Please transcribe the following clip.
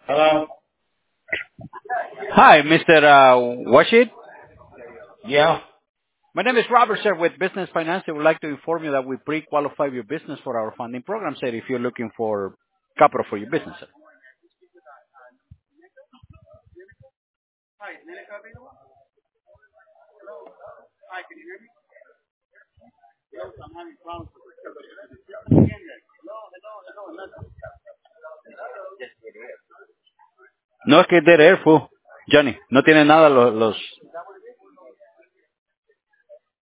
Hello? Hi, Mr. Washid. Yeah? My name is Robert, sir, with Business Finance. I would like to inform you that we pre-qualify your business for our funding program, sir, if you're looking for capital for your business, sir. No es que es dead air, fool. Johnny, no tiene nada los